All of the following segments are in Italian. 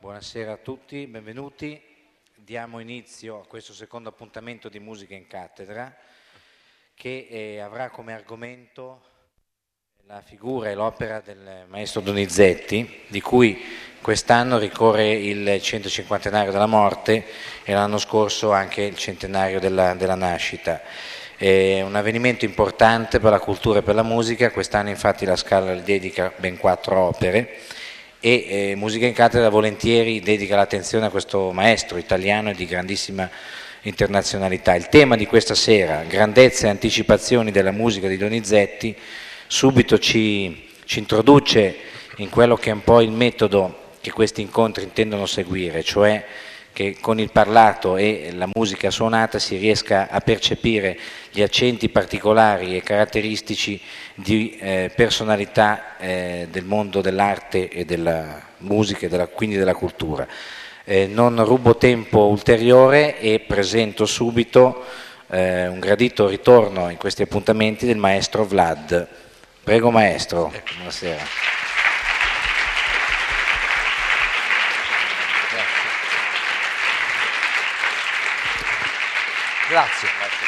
Buonasera a tutti, benvenuti. Diamo inizio a questo secondo appuntamento di Musica in Cattedra che avrà come argomento la figura e l'opera del maestro Donizetti, di cui quest'anno ricorre il 150° della morte e l'anno scorso anche il centenario della nascita. È un avvenimento importante per la cultura e per la musica. Quest'anno infatti la Scala gli dedica ben 4 opere e Musica in Cattedra volentieri dedica l'attenzione a questo maestro italiano e di grandissima internazionalità. Il tema di questa sera, grandezza e anticipazioni della musica di Donizetti, subito ci introduce in quello che è un po' il metodo che questi incontri intendono seguire, cioè che con il parlato e la musica suonata si riesca a percepire gli accenti particolari e caratteristici di personalità del mondo dell'arte e della musica e quindi della cultura. Non rubo tempo ulteriore e presento subito un gradito ritorno in questi appuntamenti del maestro Vlad. Prego maestro, buonasera. Grazie.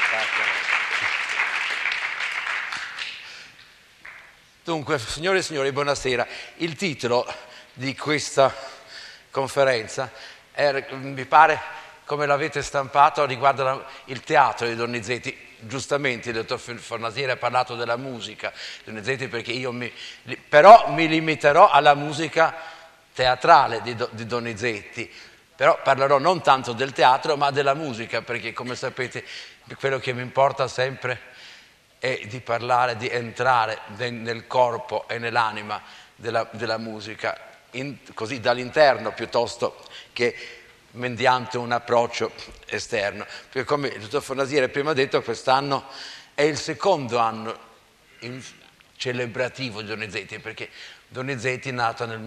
Dunque, signore e signori, buonasera. Il titolo di questa conferenza mi pare, come l'avete stampato, riguarda il teatro di Donizetti. Giustamente il dottor Fornasieri ha parlato della musica di Donizetti, perché però mi limiterò alla musica teatrale di Donizetti. Però parlerò non tanto del teatro ma della musica, perché come sapete quello che mi importa sempre è di parlare, di entrare nel corpo e nell'anima della musica, così dall'interno piuttosto che mediante un approccio esterno. Perché come il dottor Fornasieri prima ha detto, quest'anno è il secondo anno celebrativo di Donizetti, perché Donizetti è nato nel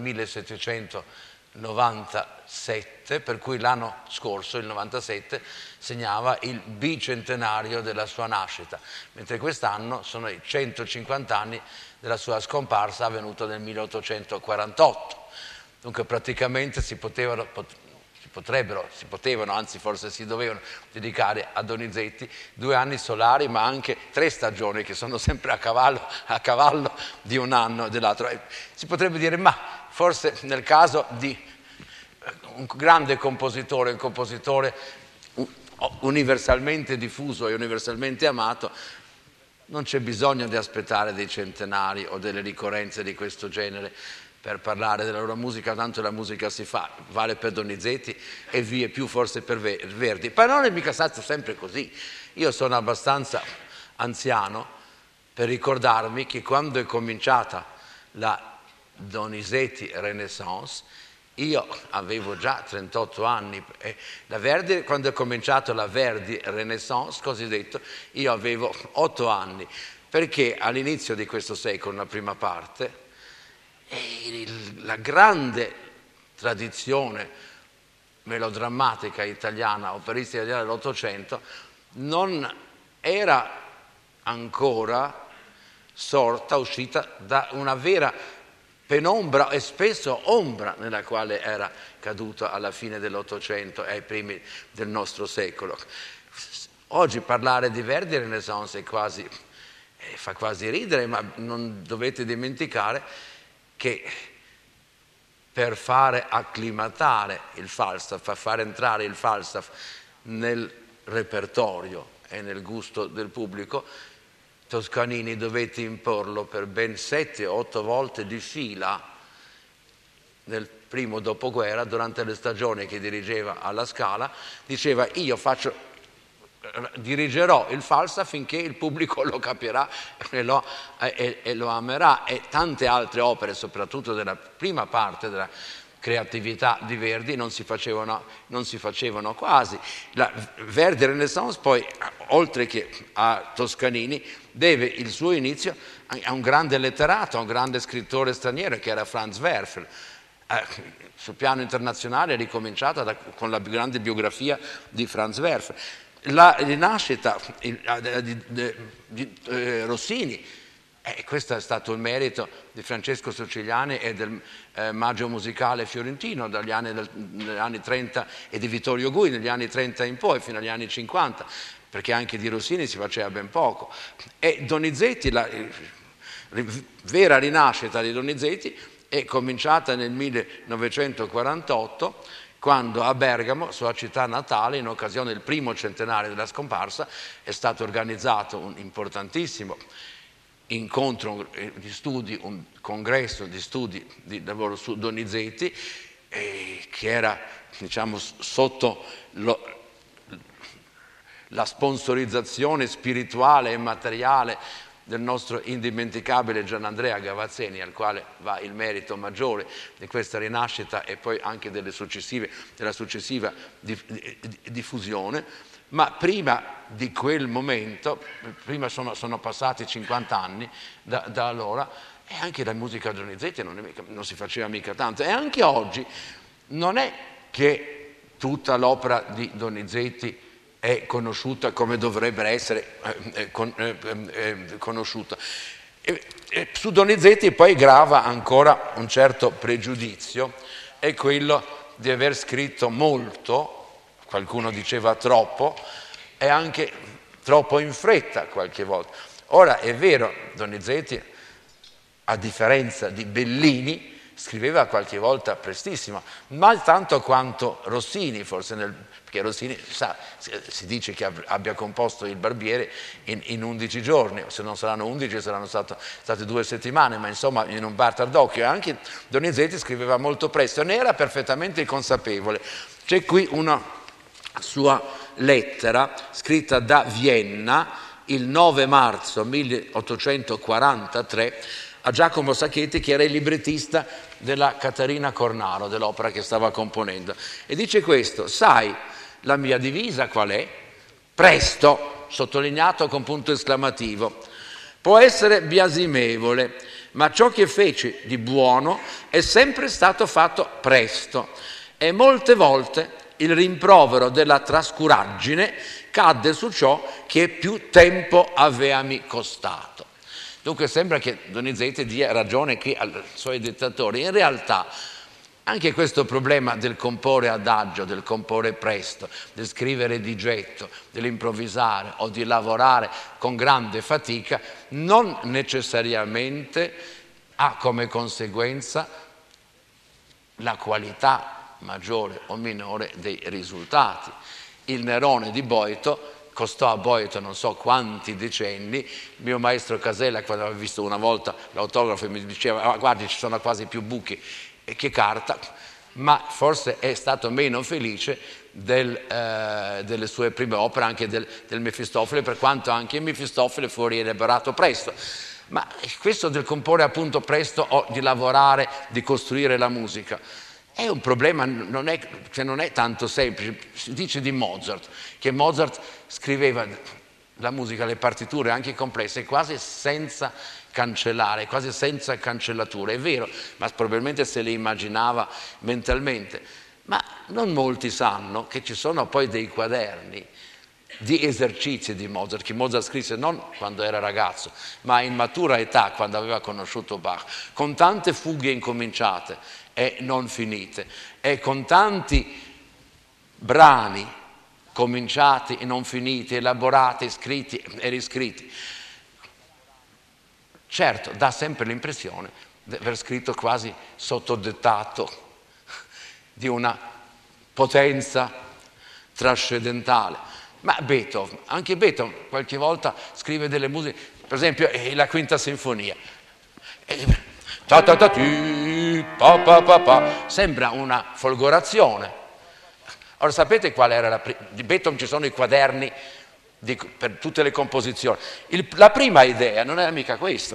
1797, per cui l'anno scorso, il 97, segnava il bicentenario della sua nascita, mentre quest'anno sono i 150 anni della sua scomparsa avvenuta nel 1848. Dunque praticamente si potevano, anzi forse si dovevano dedicare a Donizetti 2 anni solari, ma anche 3 stagioni che sono sempre a cavallo di un anno e dell'altro. Si potrebbe dire, ma forse nel caso di un grande compositore, un compositore universalmente diffuso e universalmente amato, non c'è bisogno di aspettare dei centenari o delle ricorrenze di questo genere per parlare della loro musica, tanto la musica si fa, vale per Donizetti e vie più forse per Verdi. Ma non è mica stato sempre così. Io sono abbastanza anziano per ricordarmi che quando è cominciata la Donizetti Renaissance, io avevo già 38 anni, quando è cominciato la Verdi Renaissance, cosiddetto, io avevo 8 anni, perché all'inizio di questo secolo, nella prima parte, la grande tradizione melodrammatica italiana, operistica italiana dell'Ottocento, non era ancora uscita da una vera penombra e spesso ombra nella quale era caduta alla fine dell'Ottocento e ai primi del nostro secolo. Oggi parlare di Verdi Renaissance fa quasi ridere, ma non dovete dimenticare che per fare acclimatare il Falstaff, far entrare il Falstaff nel repertorio e nel gusto del pubblico, Toscanini dovette imporlo per ben 7 o 8 volte di fila nel primo dopoguerra, durante le stagioni che dirigeva alla Scala. Diceva: io dirigerò il Falstaff finché il pubblico lo capirà e lo amerà. E tante altre opere, soprattutto della prima parte della creatività di Verdi, non si facevano quasi. La Verdi Renaissance poi, oltre che a Toscanini, deve il suo inizio a un grande letterato, a un grande scrittore straniero che era Franz Werfel. Sul piano internazionale è ricominciata con la grande biografia di Franz Werfel. La rinascita di Rossini Questo è stato il merito di Francesco Socigliani e del Maggio Musicale fiorentino dagli anni 30 e di Vittorio Gui negli anni 30 in poi, fino agli anni 50, perché anche di Rossini si faceva ben poco. E Donizetti, la vera rinascita di Donizetti è cominciata nel 1948, quando a Bergamo, sua città natale, in occasione del primo centenario della scomparsa, è stato organizzato un importantissimo incontro di studi, un congresso di studi di lavoro su Donizetti, che era, diciamo, sotto la sponsorizzazione spirituale e materiale del nostro indimenticabile Gianandrea Gavazzeni, al quale va il merito maggiore di questa rinascita e poi anche della successiva diffusione. Ma prima di quel momento, prima sono passati 50 anni da allora, e anche la musica Donizetti non si faceva mica tanto. E anche oggi non è che tutta l'opera di Donizetti è conosciuta come dovrebbe essere conosciuta. Su Donizetti poi grava ancora un certo pregiudizio, è quello di aver scritto molto, qualcuno diceva troppo, e anche troppo in fretta qualche volta. Ora è vero, Donizetti, a differenza di Bellini, scriveva qualche volta prestissimo, ma tanto quanto Rossini, forse, perché Rossini si dice che abbia composto il Barbiere in 11 giorni, se non saranno 11 saranno state 2 settimane, ma insomma in un batter d'occhio. E anche Donizetti scriveva molto presto, ne era perfettamente consapevole. C'è qui una sua lettera scritta da Vienna il 9 marzo 1843 a Giacomo Sacchetti, che era il librettista della Caterina Cornaro, dell'opera che stava componendo, e dice questo: sai la mia divisa qual è? Presto, sottolineato con punto esclamativo. Può essere biasimevole, ma ciò che feci di buono è sempre stato fatto presto, e molte volte il rimprovero della trascuraggine cadde su ciò che più tempo aveami costato. Dunque sembra che Donizetti dia ragione qui ai suoi dettatori. In realtà anche questo problema del comporre adagio, del comporre presto, del scrivere di getto, dell'improvvisare o di lavorare con grande fatica non necessariamente ha come conseguenza la qualità maggiore o minore dei risultati. Il Nerone di Boito costò a Boito non so quanti decenni. Il mio maestro Casella, quando aveva visto una volta l'autografo, mi diceva: guardi, ci sono quasi più buchi che carta, ma forse è stato meno felice delle sue prime opere, anche del Mefistofele, per quanto anche Mefistofele fu rielaborato presto. Ma questo del comporre appunto presto o di lavorare, di costruire la musica, è un problema, non è tanto semplice. Si dice di Mozart, che Mozart scriveva la musica, le partiture anche complesse, quasi senza cancellare, quasi senza cancellature. È vero, ma probabilmente se le immaginava mentalmente. Ma non molti sanno che ci sono poi dei quaderni di esercizi di Mozart, che Mozart scrisse non quando era ragazzo, ma in matura età, quando aveva conosciuto Bach, con tante fughe incominciate e non finite, e con tanti brani cominciati e non finiti, elaborati, scritti e riscritti. Certo, dà sempre l'impressione di aver scritto quasi sotto dettato di una potenza trascendentale. Ma Beethoven, anche Beethoven qualche volta scrive delle musiche, per esempio la Quinta Sinfonia. Sembra una folgorazione. Ora sapete qual era di Beethoven? Ci sono i quaderni per tutte le composizioni. La prima idea non era mica questo,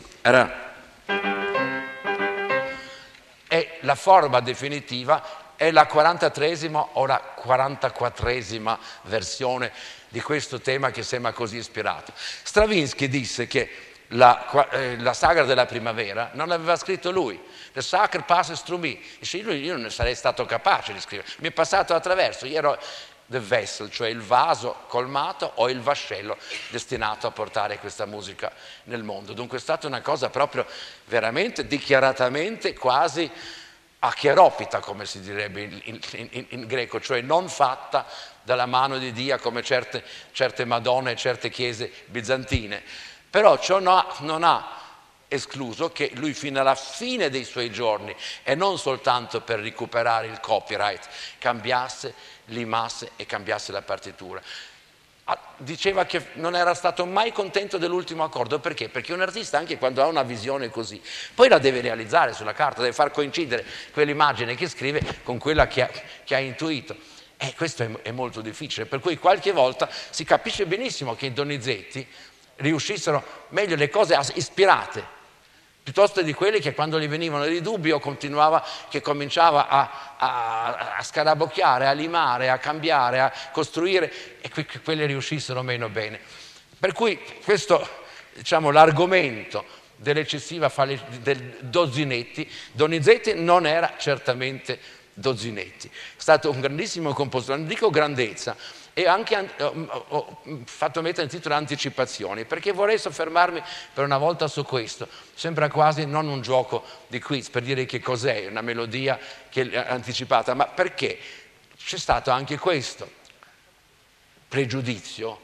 e la forma definitiva è la 43esima o la 44esima versione di questo tema che sembra così ispirato. Stravinsky disse che la sagra della primavera non l'aveva scritto lui. The Sacre passes through me. Dice, io non ne sarei stato capace di scrivere, mi è passato attraverso, io ero the vessel, cioè il vaso colmato o il vascello destinato a portare questa musica nel mondo. Dunque è stata una cosa proprio veramente dichiaratamente quasi achieropita, come si direbbe in greco, cioè non fatta dalla mano di Dio come certe Madonne e certe chiese bizantine. Però ciò non ha escluso che lui fino alla fine dei suoi giorni, e non soltanto per recuperare il copyright, cambiasse, limasse e cambiasse la partitura. Diceva che non era stato mai contento dell'ultimo accordo. Perché? Perché un artista, anche quando ha una visione così, poi la deve realizzare sulla carta, deve far coincidere quell'immagine che scrive con quella che ha intuito. E questo è molto difficile, per cui qualche volta si capisce benissimo che i Donizetti riuscissero meglio le cose ispirate, piuttosto di quelle che quando gli venivano dei dubbi o cominciava a scarabocchiare, a limare, a cambiare, a costruire, e quelle riuscissero meno bene. Per cui questo, diciamo, l'argomento dell'eccessiva del Donizetti non era certamente Donizetti. È stato un grandissimo compositore, non dico grandezza, e anche ho fatto mettere in titolo anticipazioni, perché vorrei soffermarmi per una volta su questo. Sembra quasi non un gioco di quiz per dire che cos'è una melodia che è anticipata, ma perché c'è stato anche questo pregiudizio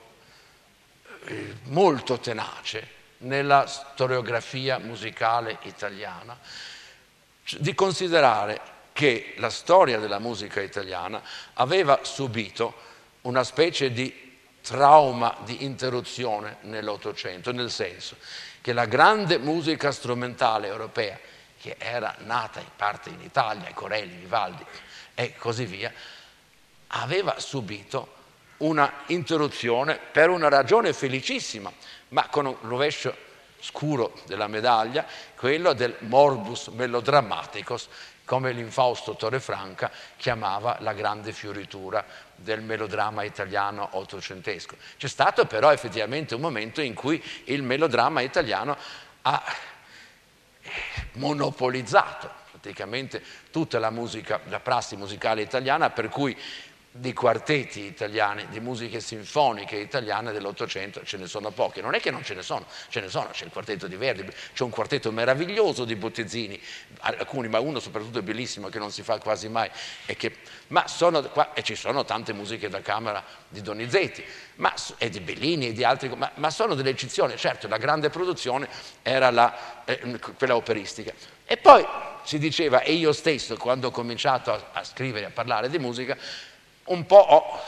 molto tenace nella storiografia musicale italiana, di considerare che la storia della musica italiana aveva subito una specie di trauma di interruzione nell'Ottocento, nel senso che la grande musica strumentale europea, che era nata in parte in Italia, Corelli, Vivaldi e così via, aveva subito una interruzione per una ragione felicissima, ma con un rovescio scuro della medaglia, quello del morbus melodrammaticus, come l'infausto Torrefranca chiamava la grande fioritura del melodramma italiano ottocentesco. C'è stato però effettivamente un momento in cui il melodramma italiano ha monopolizzato praticamente tutta la musica, la prassi musicale italiana, per cui di quartetti italiani, di musiche sinfoniche italiane dell'Ottocento ce ne sono poche. Non è che non ce ne sono, c'è il quartetto di Verdi, c'è un quartetto meraviglioso di Bottesini, alcuni, ma uno soprattutto bellissimo che non si fa quasi mai, e ci sono tante musiche da camera di Donizetti, e di Bellini e di altri, ma sono delle eccezioni. Certo, la grande produzione era quella operistica. E poi si diceva, e io stesso quando ho cominciato a scrivere, a parlare di musica, un po'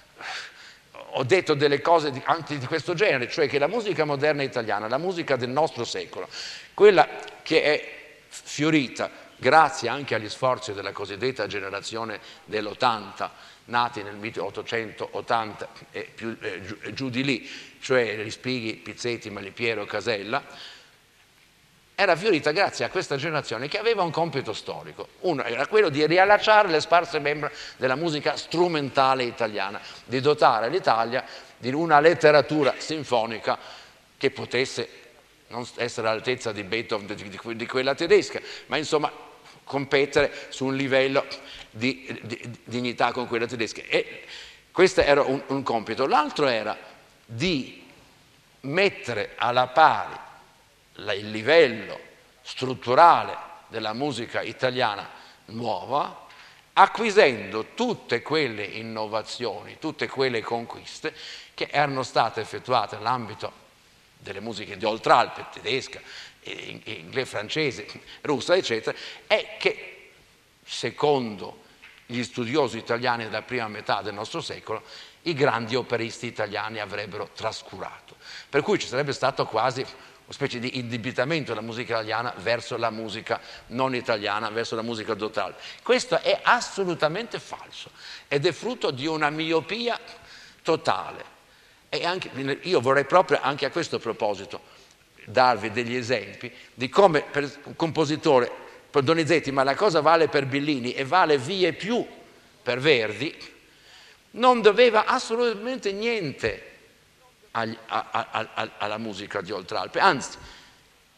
ho detto delle cose anche di questo genere, cioè che la musica moderna italiana, la musica del nostro secolo, quella che è fiorita grazie anche agli sforzi della cosiddetta generazione dell'80, nati nel 1880 e giù di lì, cioè Respighi, Pizzetti, Malipiero, Casella, era fiorita grazie a questa generazione che aveva un compito storico. Uno era quello di riallacciare le sparse membra della musica strumentale italiana, di dotare l'Italia di una letteratura sinfonica che potesse non essere all'altezza di Beethoven, di quella tedesca, ma insomma competere su un livello di dignità con quella tedesca. E questo era un compito. L'altro era di mettere alla pari il livello strutturale della musica italiana nuova, acquisendo tutte quelle innovazioni, tutte quelle conquiste che erano state effettuate nell'ambito delle musiche di Oltralpe, tedesca, inglese, francese, russa, eccetera, e che, secondo gli studiosi italiani della prima metà del nostro secolo, i grandi operisti italiani avrebbero trascurato. Per cui ci sarebbe stato quasi una specie di indebitamento della musica italiana verso la musica non italiana, verso la musica d'Oltralpe. Questo è assolutamente falso ed è frutto di una miopia totale. E io vorrei proprio anche a questo proposito darvi degli esempi di come per un compositore, per Donizetti, ma la cosa vale per Bellini e vale vie più per Verdi, non doveva assolutamente niente alla musica di Oltralpe, anzi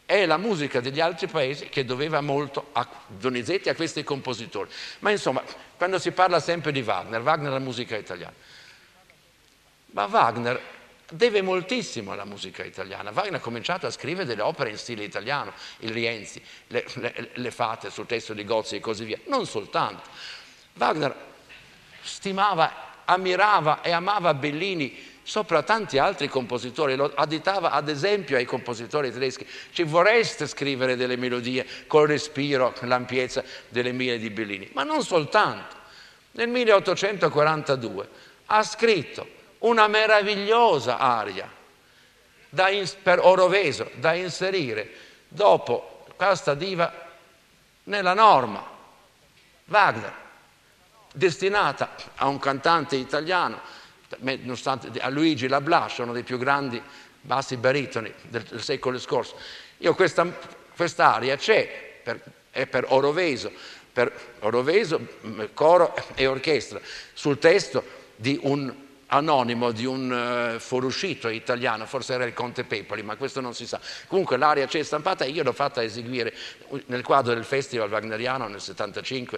è la musica degli altri paesi che doveva molto a Donizetti e a questi compositori. Ma insomma, quando si parla sempre di Wagner, Wagner è la musica italiana. Ma Wagner deve moltissimo alla musica italiana. Wagner ha cominciato a scrivere delle opere in stile italiano, il Rienzi, le Fate sul testo di Gozzi e così via. Non soltanto. Wagner stimava, ammirava e amava Bellini sopra tanti altri compositori, lo additava ad esempio ai compositori tedeschi. Ci vorreste scrivere delle melodie col respiro, con l'ampiezza delle mele di Bellini, ma non soltanto. Nel 1842 ha scritto una meravigliosa aria per Oroveso da inserire dopo Casta Diva nella norma. Wagner, destinata a un cantante italiano, nonostante a Luigi Lablache, uno dei più grandi bassi baritoni del secolo scorso. Questa aria c'è, è per Oroveso, coro e orchestra, sul testo di un anonimo, di un fuoruscito italiano, forse era il Conte Pepoli, ma questo non si sa. Comunque l'aria c'è stampata e io l'ho fatta eseguire nel quadro del Festival Wagneriano nel 75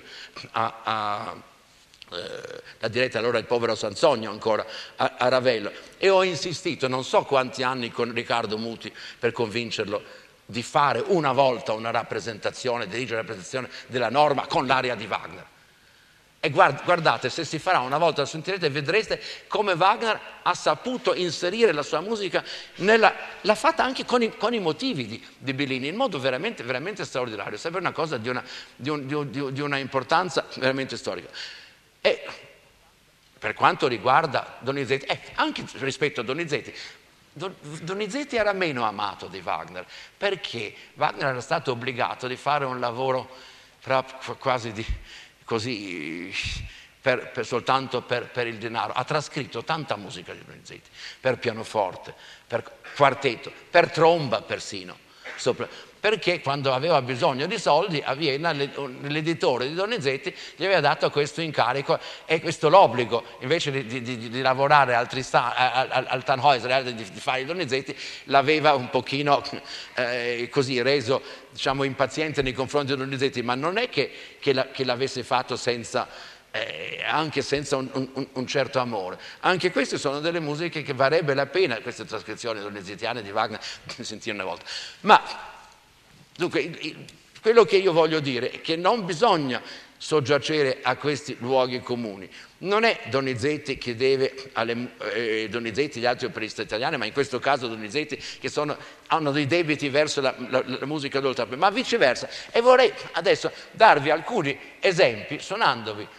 la diretta allora il povero Sansogno ancora a Ravello, e ho insistito non so quanti anni con Riccardo Muti per convincerlo di fare una volta una rappresentazione, dirigere la rappresentazione della norma con l'aria di Wagner. E guardate, se si farà una volta, lo sentirete, vedrete come Wagner ha saputo inserire la sua musica l'ha fatta anche con i motivi di Bellini in modo veramente, veramente straordinario. Sembra una cosa di una importanza veramente storica. E per quanto riguarda Donizetti, anche rispetto a Donizetti, Donizetti era meno amato di Wagner, perché Wagner era stato obbligato di fare un lavoro quasi così soltanto per il denaro. Ha trascritto tanta musica di Donizetti, per pianoforte, per quartetto, per tromba persino, perché quando aveva bisogno di soldi a Vienna l'editore di Donizetti gli aveva dato questo incarico e questo l'obbligo, invece di lavorare al Tannhäuser, di fare i Donizetti, l'aveva un pochino così reso, diciamo, impaziente nei confronti di Donizetti, ma non è che l'avesse fatto anche senza un certo amore. Anche queste sono delle musiche che varrebbe la pena, queste trascrizioni donizettiane di Wagner, di sentire una volta. Ma dunque, quello che io voglio dire è che non bisogna soggiacere a questi luoghi comuni. Non è Donizetti che deve Donizetti e gli altri operisti italiani, ma in questo caso Donizetti, che hanno dei debiti verso la musica d'oltre, ma viceversa. E vorrei adesso darvi alcuni esempi, suonandovi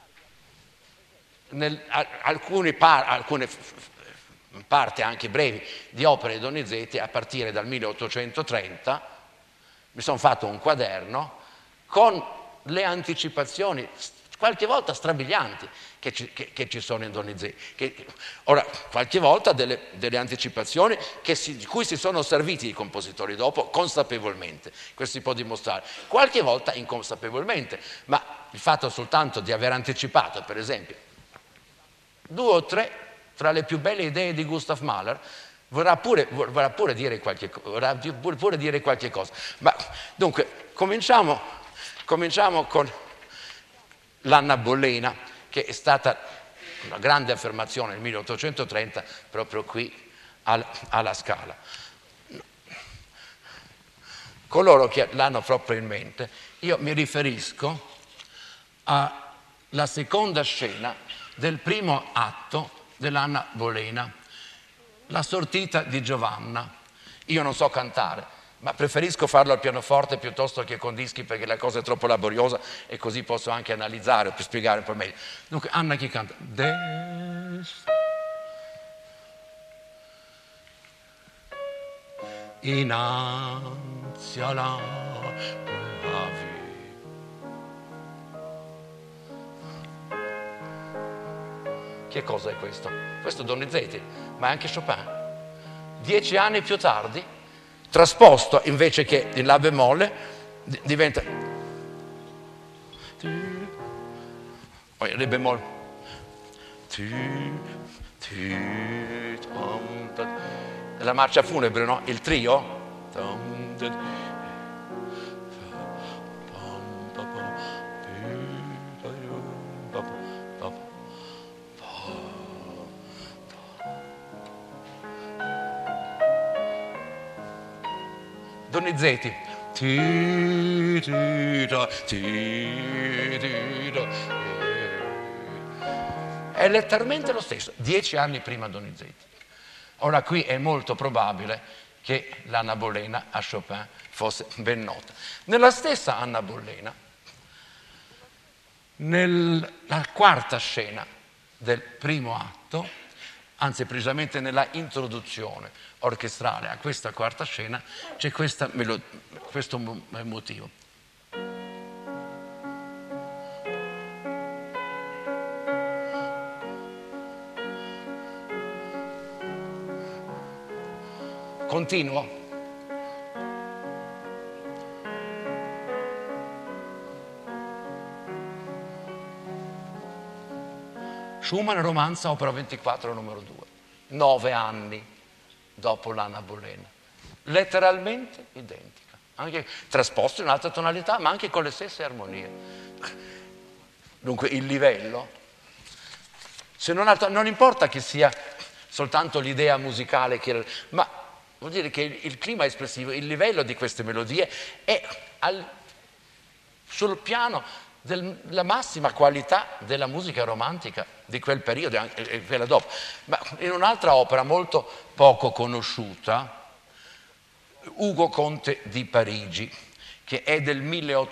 alcune parti anche brevi di opere di Donizetti a partire dal 1830. Mi sono fatto un quaderno con le anticipazioni, qualche volta strabilianti, che ci sono in Donizetti. Ora, qualche volta delle anticipazioni di cui si sono serviti i compositori dopo consapevolmente, questo si può dimostrare, qualche volta inconsapevolmente, ma il fatto soltanto di aver anticipato, per esempio, 2 o 3 tra le più belle idee di Gustav Mahler, vorrà pure dire qualche cosa. Ma dunque, cominciamo con l'Anna Bolena, che è stata una grande affermazione nel 1830 proprio qui alla Scala. Coloro che l'hanno proprio in mente, io mi riferisco alla seconda scena del primo atto dell'Anna Bolena, la sortita di Giovanna. Io non so cantare, ma preferisco farlo al pianoforte piuttosto che con dischi, perché la cosa è troppo laboriosa e così posso anche analizzare per spiegare un po' meglio. Dunque, Anna che canta? Innanzi alla via. Che cosa è questo? Questo è Donizetti, ma è anche Chopin. 10 anni più tardi, trasposto invece che in La bemolle, diventa Le bemolle. La marcia funebre, no? Il trio. Donizetti. È letteralmente lo stesso, 10 anni prima Donizetti. Ora qui è molto probabile che l'Anna Bolena a Chopin fosse ben nota. Nella stessa Anna Bolena, nella quarta scena del primo atto, anzi precisamente nella introduzione orchestrale a questa quarta scena, c'è questo motivo. Continuo. Schumann, Romanza, opera 24, numero 2. 9 anni dopo l'Anna Bolena. Letteralmente identica. Anche trasposto in un'altra tonalità, ma anche con le stesse armonie. Dunque il livello, se non altro, non importa che sia soltanto l'idea musicale, ma vuol dire che il clima espressivo, il livello di queste melodie è sul piano della massima qualità della musica romantica di quel periodo e quella dopo. Ma in un'altra opera molto poco conosciuta, Ugo Conte di Parigi, che è del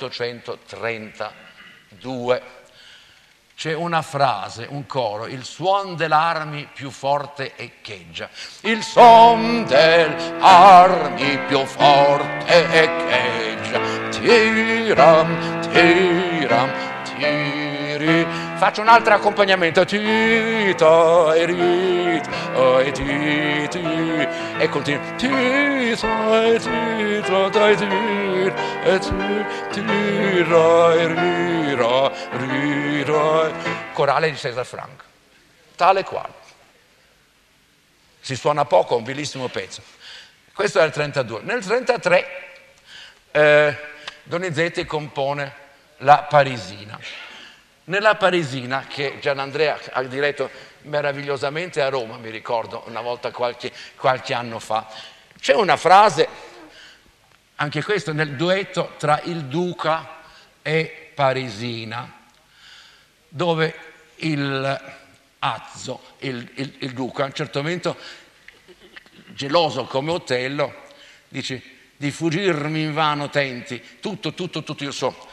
1832, c'è una frase, un coro: il suon dell'armi più forte echeggia, il suon dell'armi più forte echeggia, tiram, tiram, tiri. Faccio un altro accompagnamento, tita e rita e titi, e continuo, tita e tita dai tir e tira e rira, rira. Corale di César Franck, tale quale. Si suona poco, un bellissimo pezzo. Questo è il 32. Nel 33 Donizetti compone la Parisina. Nella Parisina, che Gianandrea ha diretto meravigliosamente a Roma, mi ricordo, una volta qualche anno fa, c'è una frase, anche questo nel duetto tra il Duca e Parisina, dove il Azzo, il Duca, a un certo momento, geloso come Otello, dice: di fuggirmi invano tenti, tutto io so.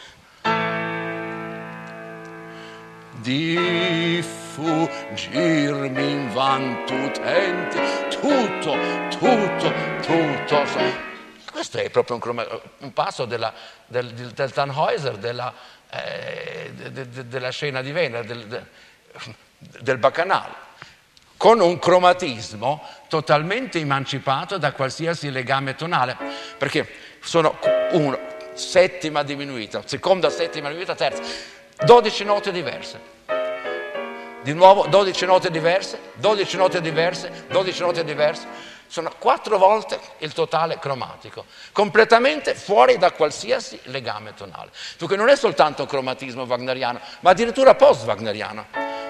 Di fuggirmi invan tu tenti, tutto. Questo è proprio un passo del Tannhäuser, della scena di Venere, del Bacchanale, con un cromatismo totalmente emancipato da qualsiasi legame tonale, perché sono settima diminuita, seconda, settima diminuita, terza, 12 note diverse. Di nuovo 12 note diverse, 12 note diverse, 12 note diverse. Sono 4 volte il totale cromatico, completamente fuori da qualsiasi legame tonale. Dunque non è soltanto cromatismo wagneriano, ma addirittura post-wagneriano.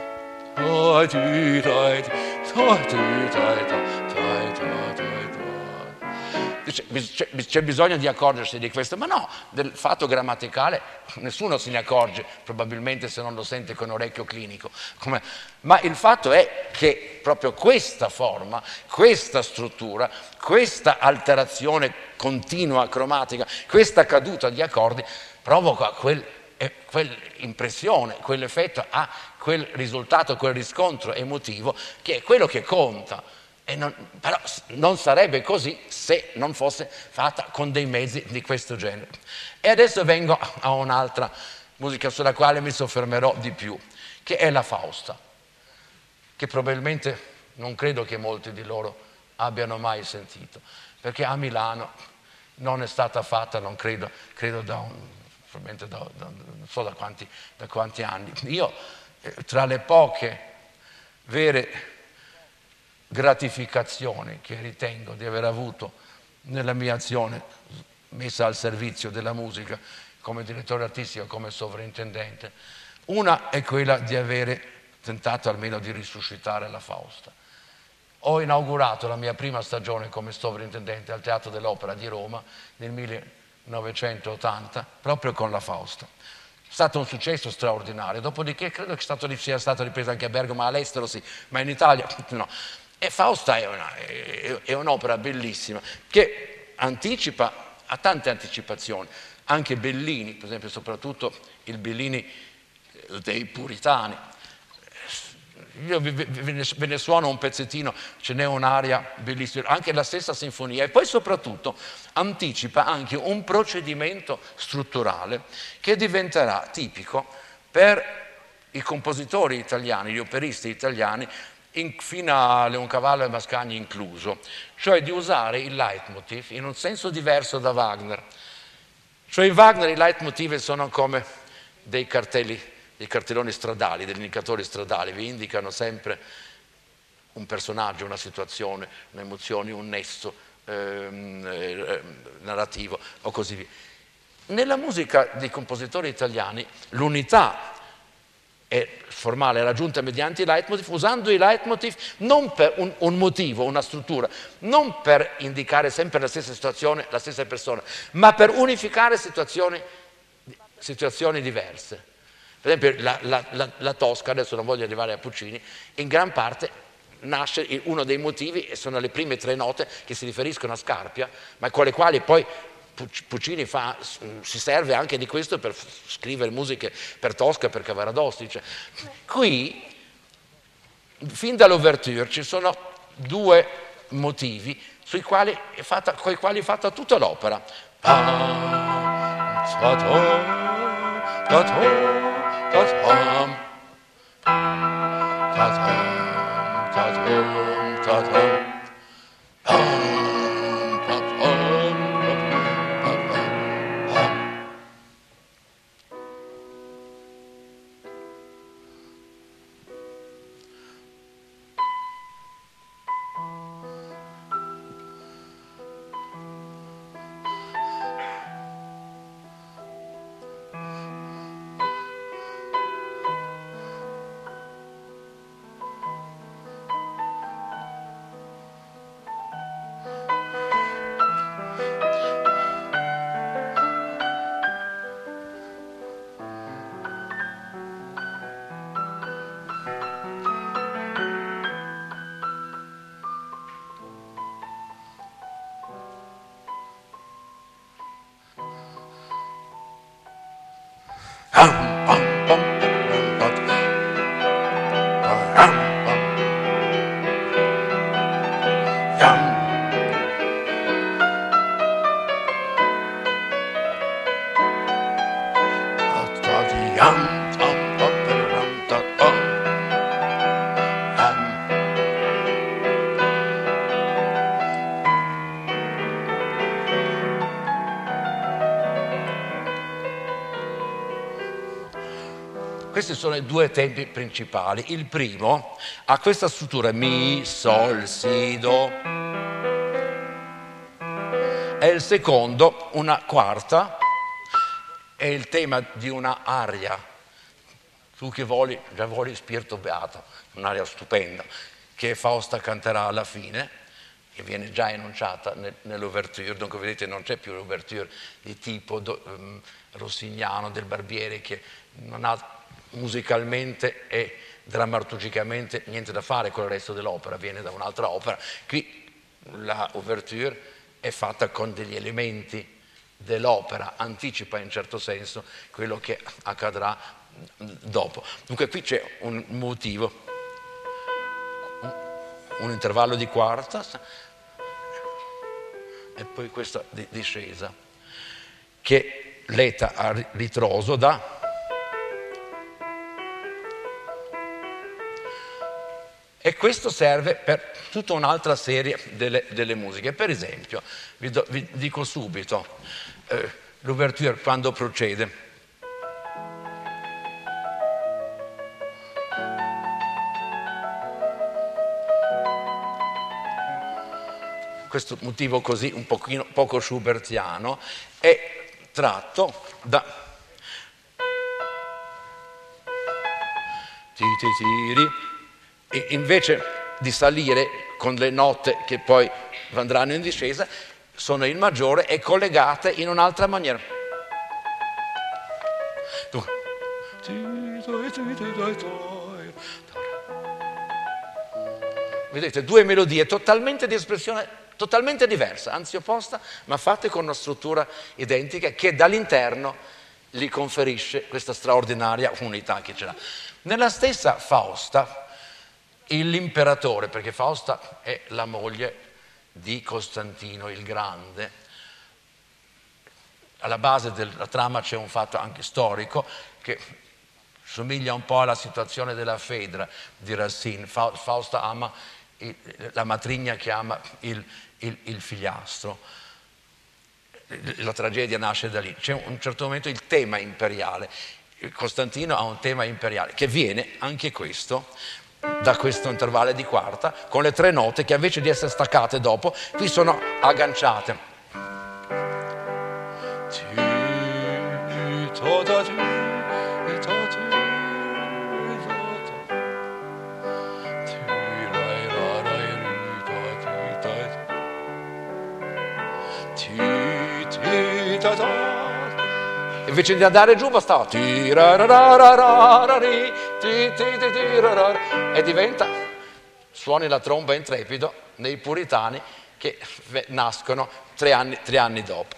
C'è bisogno di accorgersi di questo, ma no, del fatto grammaticale nessuno se ne accorge, probabilmente, se non lo sente con orecchio clinico. Ma il fatto è che proprio questa forma, questa struttura, questa alterazione continua cromatica, questa caduta di accordi provoca quell'impressione, quell'effetto, ha quel risultato, quel riscontro emotivo che è quello che conta. Però non sarebbe così se non fosse fatta con dei mezzi di questo genere. E adesso vengo a un'altra musica sulla quale mi soffermerò di più, che è la Fausta, che probabilmente non credo che molti di loro abbiano mai sentito, perché a Milano non è stata fatta, non credo probabilmente non so da quanti anni. Io, tra le poche vere gratificazioni che ritengo di aver avuto nella mia azione messa al servizio della musica come direttore artistico, come sovrintendente. Una è quella di avere tentato almeno di risuscitare la Fausta. Ho inaugurato la mia prima stagione come sovrintendente al Teatro dell'Opera di Roma nel 1980, proprio con la Fausta. È stato un successo straordinario, dopodiché credo che sia stato ripreso anche a Bergamo, ma all'estero sì, ma in Italia no. E Fausta è un'opera bellissima che ha tante anticipazioni, anche Bellini, per esempio, soprattutto il Bellini dei Puritani. Io ve ne suono un pezzettino, ce n'è un'aria bellissima, anche la stessa sinfonia, e poi soprattutto anticipa anche un procedimento strutturale che diventerà tipico per i compositori italiani, gli operisti italiani, in finale, un cavallo e Mascagni incluso, cioè di usare il leitmotiv in un senso diverso da Wagner. Cioè in Wagner i leitmotiv sono come dei cartelloni stradali, degli indicatori stradali, vi indicano sempre un personaggio, una situazione, un'emozione, un nesso narrativo o così via. Nella musica dei compositori italiani l'unità formale è raggiunta mediante i leitmotiv, usando i leitmotiv non per un motivo, una struttura, non per indicare sempre la stessa situazione, la stessa persona, ma per unificare situazioni diverse. Per esempio la Tosca, adesso non voglio arrivare a Puccini, in gran parte nasce uno dei motivi, e sono le prime 3 note che si riferiscono a Scarpia, ma con le quali poi Puccini si serve anche di questo per scrivere musiche per Tosca, per Cavaradossi. Cioè, qui, fin dall'ouverture, ci sono 2 motivi coi quali è fatta tutta l'opera. Questi sono i 2 tempi principali. Il primo ha questa struttura Mi, Sol, Si, Do, e il secondo una quarta, è il tema di una aria, Tu che già voli spirito beato, un'aria stupenda, che Fausta canterà alla fine, che viene già enunciata nell'ouverture. Dunque vedete, non c'è più l'ouverture di tipo rossiniano del Barbieri, che non ha musicalmente e drammaturgicamente niente da fare con il resto dell'opera, viene da un'altra opera. Qui la ouverture è fatta con degli elementi dell'opera, anticipa in certo senso quello che accadrà dopo. Dunque qui c'è un motivo, un intervallo di quarta e poi questa discesa che letta a ritroso da E questo serve per tutta un'altra serie delle musiche. Per esempio, vi dico subito, l'ouverture quando procede. questo motivo così un pochino poco schubertiano, è tratto da e invece di salire con le note che poi andranno in discesa, sono in maggiore e collegate in un'altra maniera. Vedete, due melodie totalmente di espressione totalmente diversa, anzi opposta, ma fatte con una struttura identica che dall'interno gli conferisce questa straordinaria unità che ce l'ha. Nella stessa Fausta, l'imperatore, perché Fausta è la moglie di Costantino il Grande, alla base della trama c'è un fatto anche storico che somiglia un po' alla situazione della Fedra di Racine. Fausta ama la matrigna che ama il figliastro. La tragedia nasce da lì. C'è un certo momento il tema imperiale. Costantino ha un tema imperiale che viene, anche questo, da questo intervallo di quarta, con le tre note che invece di essere staccate dopo, qui sono agganciate. Invece di andare giù bastava e diventa suoni la tromba intrepido nei puritani che nascono tre anni dopo.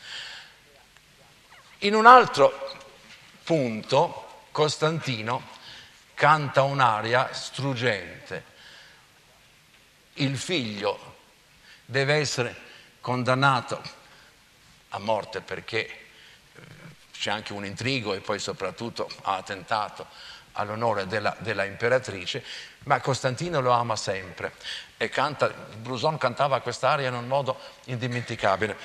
In un altro punto Costantino canta un'aria struggente. Il figlio deve essere condannato a morte perché c'è anche un intrigo e poi soprattutto ha attentato all'onore della imperatrice, ma Costantino lo ama sempre e canta, Blouson cantava quest'aria in un modo indimenticabile.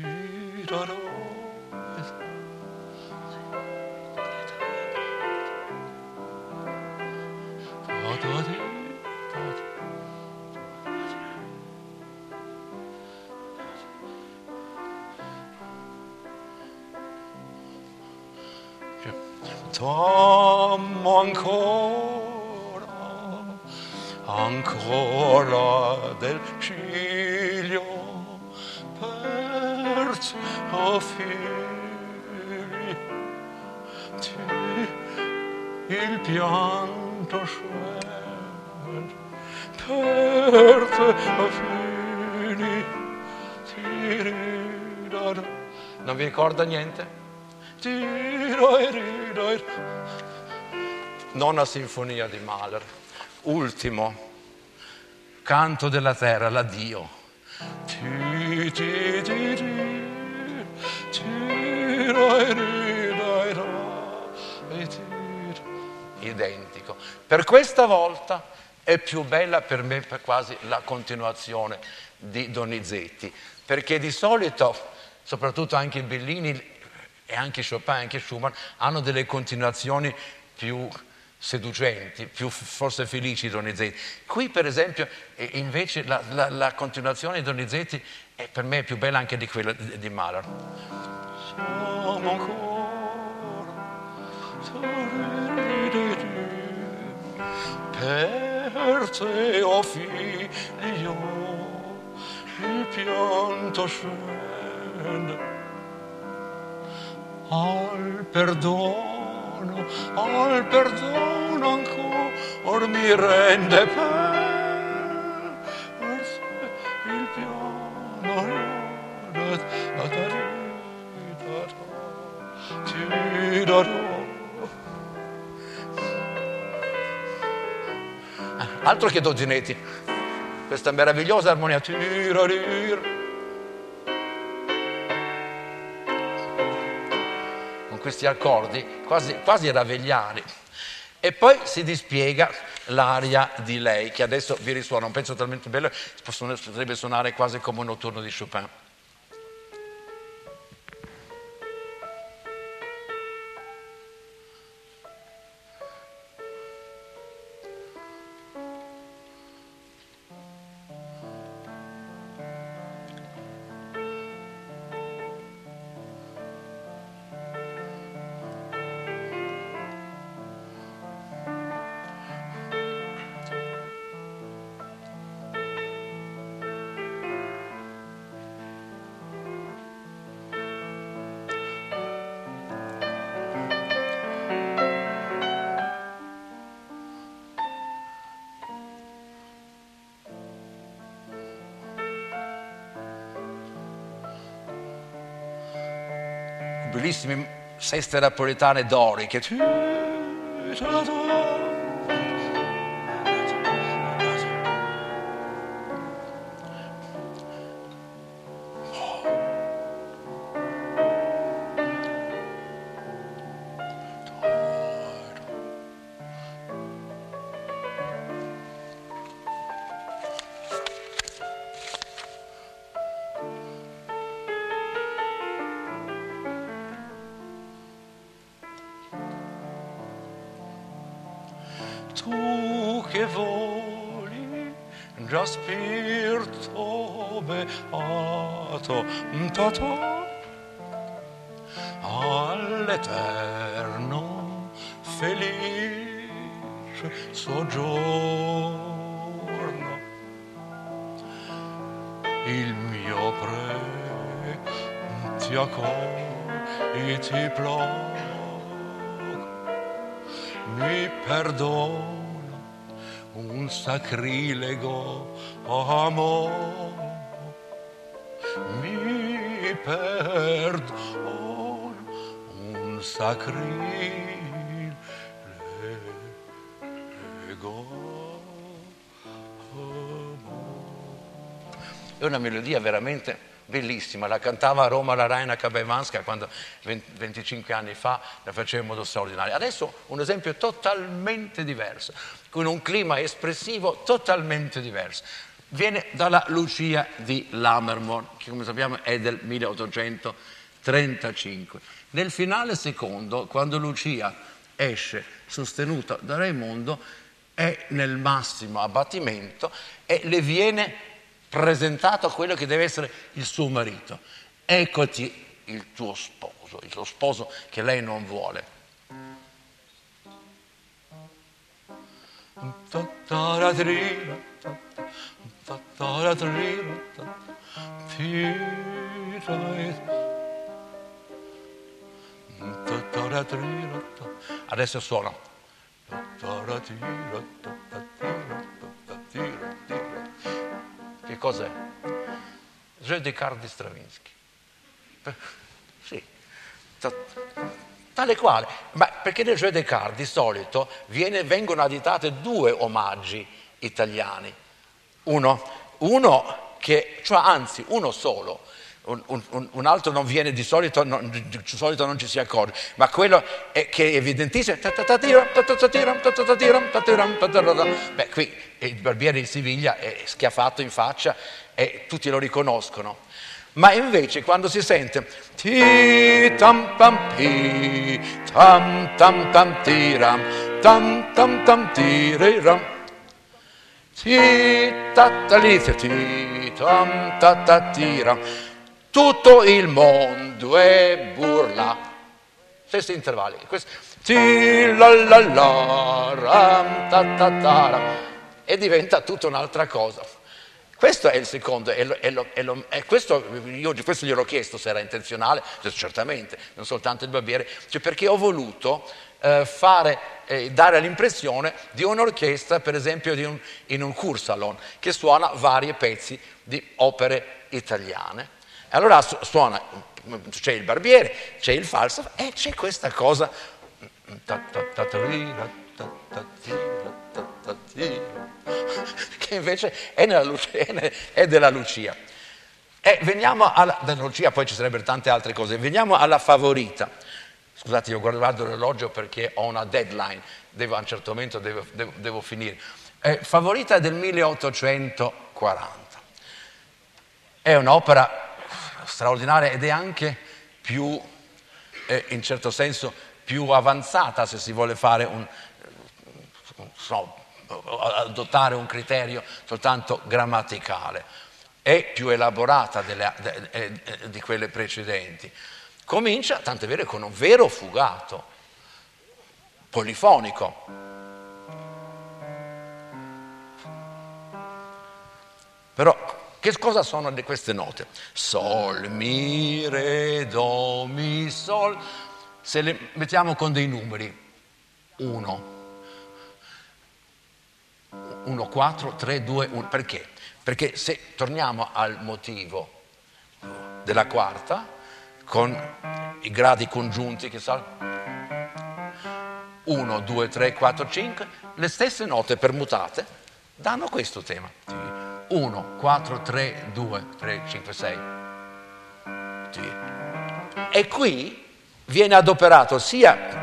T'amo ancora del ciglio per te, figli, il pianto scende per te, figli, non vi ricorda niente? Nona sinfonia di Mahler, ultimo canto della terra, l'addio. Identico. Per questa volta è più bella per me quasi la continuazione di Donizetti, perché di solito, soprattutto anche Bellini e anche Chopin, anche Schumann, hanno delle continuazioni più seducenti, più forse felici Donizetti. Qui per esempio invece la continuazione di Donizetti per me è più bella anche di quella di Mahler. Siamo ancora per te, o figlio, il pianto scende. Al perdono ancora mi rende per il piano. Altro che Donizetti, questa meravigliosa armonia. Questi accordi quasi ravegliani, e poi si dispiega l'aria di lei che adesso vi risuona, un pezzo talmente bello potrebbe suonare quasi come un notturno di Chopin. bellissime seste napoletane doriche. Tu che voli, già spirito beato, all'eterno felice soggiorno. Il mio pre ti accoglie, ti placa, mi perdona un sacrilego amore, mi perdona un sacrilego amore. È una melodia veramente bellissima, la cantava a Roma la Raina Kabaevanska quando 25 anni fa la faceva in modo straordinario. Adesso un esempio totalmente diverso, con un clima espressivo totalmente diverso. Viene dalla Lucia di Lammermoor, che come sappiamo è del 1835. Nel finale secondo, quando Lucia esce sostenuta da Raimondo, è nel massimo abbattimento e le viene presentato a quello che deve essere il suo marito. Eccoti il tuo sposo che lei non vuole. Adesso suona. Che cos'è? Jeu de cartes di Stravinsky. Sì, tale quale. Ma perché nel Jeu de cartes di solito vengono additate due omaggi italiani. Uno che, cioè anzi, uno solo. Un altro non viene di solito non ci si accorge, ma quello che è evidentissimo. Beh, qui il Barbiere di Siviglia è schiaffato in faccia e tutti lo riconoscono. Ma invece quando si sente ti tam pam pi tam tam tam tiram tam tam tam tiriram ti all'inizio ti tam ta ta tiram, tutto il mondo è burla. Stessi intervalli. Ti la la la ram ta ta ta ram, e diventa tutta un'altra cosa. Questo è il secondo, questo gliel'ho chiesto se era intenzionale, certamente, non soltanto il Barbiere, cioè perché ho voluto dare l'impressione di un'orchestra, per esempio in un Kursalon, che suona vari pezzi di opere italiane. Allora suona, c'è il Barbiere, c'è il falsetto e c'è questa cosa che invece è della Lucia. E veniamo della Lucia, poi ci sarebbero tante altre cose. Veniamo alla Favorita. Scusate, io guardo l'orologio perché ho una deadline, a un certo momento devo finire. Favorita del 1840. È un'opera straordinaria ed è anche più, in certo senso, più avanzata se si vuole fare adottare un criterio soltanto grammaticale. È più elaborata di quelle precedenti. Comincia, tant'è vero, con un vero fugato polifonico. Però che cosa sono queste note? Sol, mi, re, do, mi, sol. Se le mettiamo con dei numeri, 1, 4, 3, 2, 1. Perché? Perché se torniamo al motivo della quarta, con i gradi congiunti che sa 1, 2, 3, 4, 5, le stesse note permutate danno questo tema. 1, 4, 3, 2, 3, 5, 6. E qui viene adoperato sia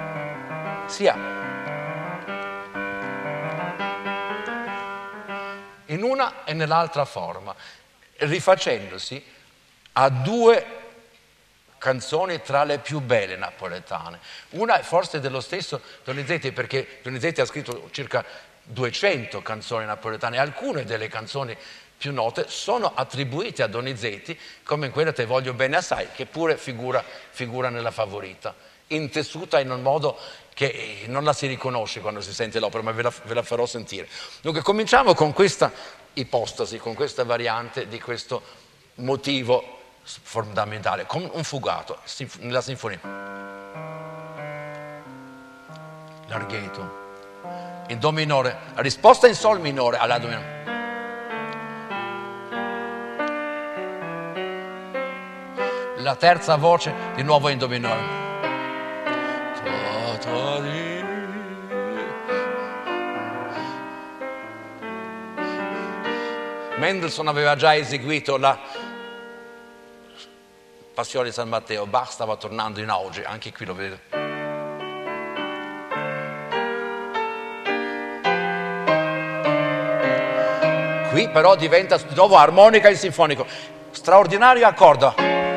in una e nell'altra forma, rifacendosi a due canzoni tra le più belle napoletane. Una è forse dello stesso Donizetti, perché Donizetti ha scritto circa 200 canzoni napoletane, alcune delle canzoni più note sono attribuite a Donizetti, come in quella Te voglio bene assai, che pure figura nella Favorita, intessuta in un modo che non la si riconosce quando si sente l'opera, ma ve la farò sentire. Dunque cominciamo con questa ipostasi, con questa variante di questo motivo fondamentale, con un fugato nella sinfonia. Larghetto in do minore, risposta in sol minore alla do minore. La terza voce di nuovo in do minore. Mendelssohn aveva già eseguito la Passione di San Matteo, Bach stava tornando in auge, anche qui lo vedete. Qui però diventa di nuovo armonica in sinfonico, straordinario accordo.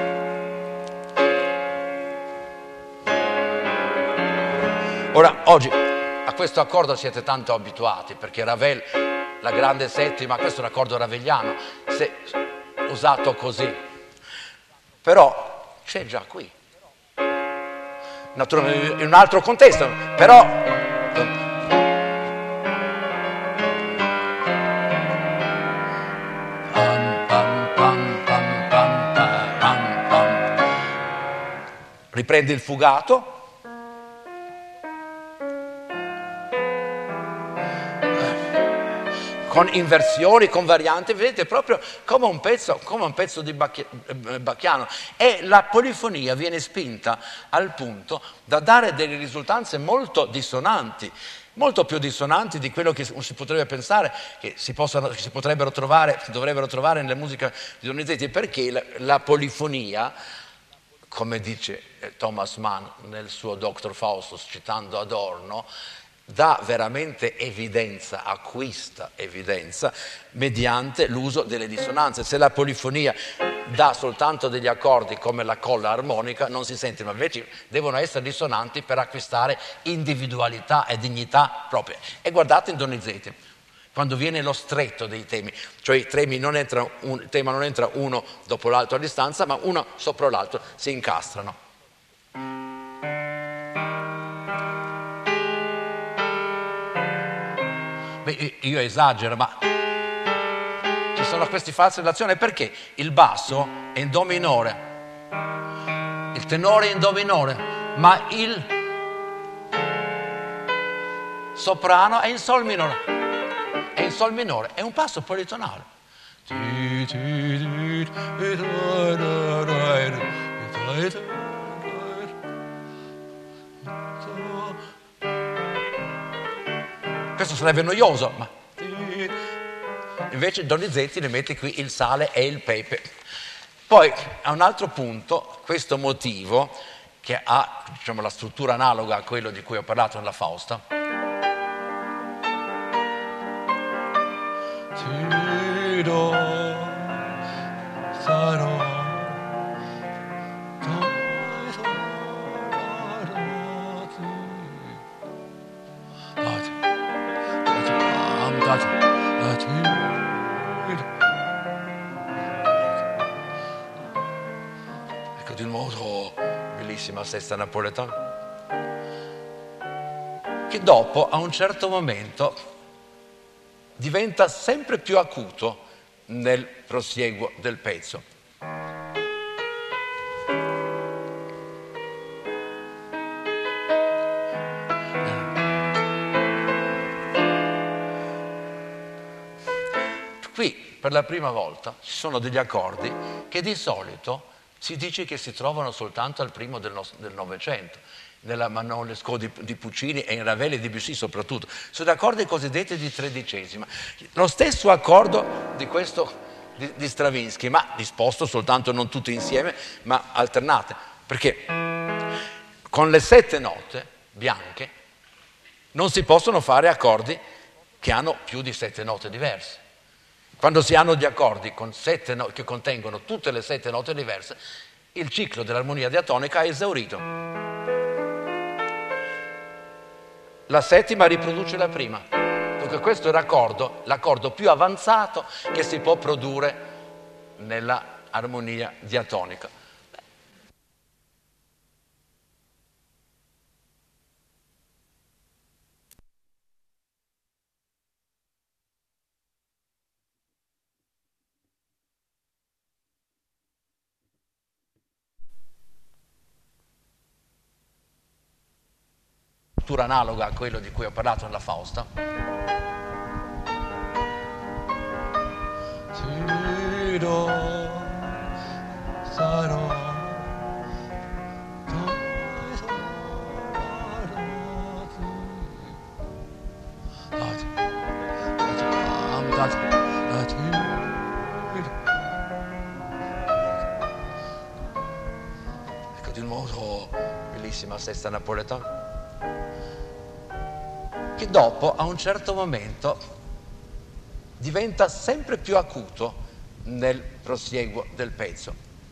Ora, oggi a questo accordo siete tanto abituati, perché Ravel, la grande settima, questo è un accordo ravelliano, se usato così. Però c'è già qui. Naturalmente in un altro contesto, però riprende il fugato. Con inversioni, con varianti, vedete, proprio come un pezzo di Bacchiano. E la polifonia viene spinta al punto da dare delle risultanze molto dissonanti, molto più dissonanti di quello che si potrebbe pensare che si dovrebbero trovare nella musica di Donizetti, perché la polifonia, come dice Thomas Mann nel suo Dr. Faustus, citando Adorno, dà veramente evidenza, acquista evidenza mediante l'uso delle dissonanze. Se la polifonia dà soltanto degli accordi come la colla armonica non si sente, ma invece devono essere dissonanti per acquistare individualità e dignità proprie. E guardate in Donizetti, quando viene lo stretto dei temi, cioè il tema non entra uno dopo l'altro a distanza, ma uno sopra l'altro, si incastrano. Beh, io esagero, ma ci sono queste false relazioni perché il basso è in do minore, il tenore è in do minore, ma il soprano è in sol minore. È in sol minore, è un passo politonale. Questo sarebbe noioso, ma invece Donizetti ne mette qui il sale e il pepe. Poi a un altro punto, questo motivo che ha, diciamo, la struttura analoga a quello di cui ho parlato nella Fausta. Ti do, sarò. Ecco di nuovo bellissima sesta napoletana, che dopo a un certo momento diventa sempre più acuto nel prosieguo del pezzo. Qui per la prima volta ci sono degli accordi che di solito si dice che si trovano soltanto al primo del Novecento, nella Manon Lescaut di Puccini e in Ravel e Debussy soprattutto. Sono accordi cosiddetti di tredicesima. Lo stesso accordo di questo di Stravinsky, ma disposto soltanto non tutte insieme, ma alternate, perché con le 7 note bianche non si possono fare accordi che hanno più di 7 note diverse. Quando si hanno gli accordi con che contengono tutte le 7 note diverse, il ciclo dell'armonia diatonica è esaurito. La settima riproduce la prima. Dunque questo è l'accordo più avanzato che si può produrre nella armonia diatonica. Struttura analoga a quello di cui ho parlato nella Fausta. Ti do, sarò, ecco di nuovo bellissima sesta napoletana, che dopo a un certo momento diventa sempre più acuto nel prosieguo del pezzo.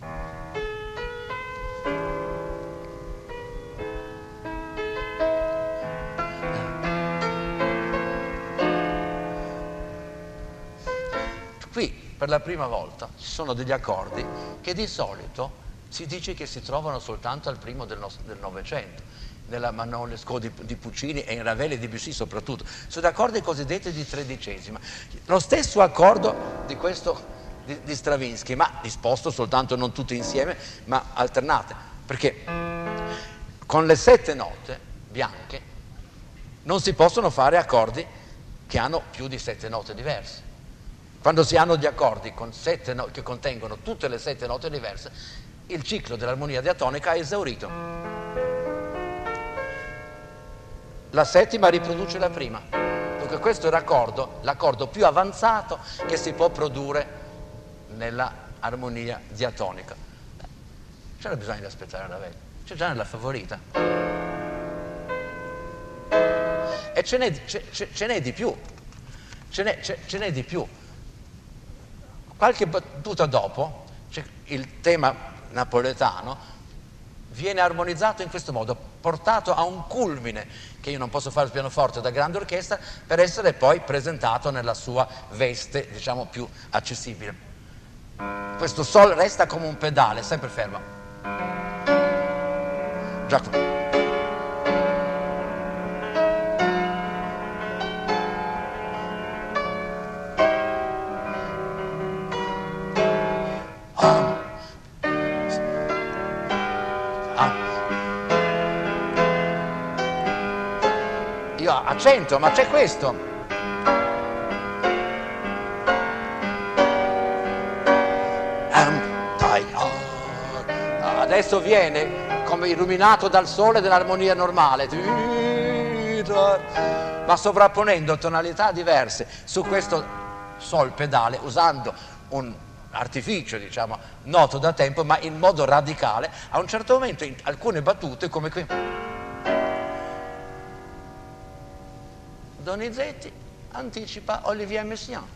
Qui per la prima volta ci sono degli accordi che di solito si dice che si trovano soltanto al primo del Novecento, nella Manon Lescaut di Puccini e in Ravel e Debussy soprattutto. Sono accordi cosiddetti di tredicesima. Lo stesso accordo di questo di Stravinsky, ma disposto soltanto non tutte insieme, ma alternate, perché con le 7 note bianche non si possono fare accordi che hanno più di 7 note diverse. Quando si hanno gli accordi con che contengono tutte le 7 note diverse, il ciclo dell'armonia diatonica è esaurito. La settima riproduce la prima. Dunque questo è l'accordo più avanzato che si può produrre nella armonia diatonica. C'era bisogno di aspettare la vecchia, c'è già nella Favorita. E ce n'è di più, ce n'è di più. Qualche battuta dopo, il tema napoletano viene armonizzato in questo modo, portato a un culmine, che io non posso fare il pianoforte da grande orchestra, per essere poi presentato nella sua veste, diciamo, più accessibile. Questo sol resta come un pedale, sempre fermo. Già. Io accento, ma c'è questo. Adesso viene come illuminato dal sole dell'armonia normale, ma sovrapponendo tonalità diverse su questo sol pedale, usando un artificio, diciamo, noto da tempo, ma in modo radicale. A un certo momento in alcune battute, come qui, Donizetti anticipa Olivier Messiaen.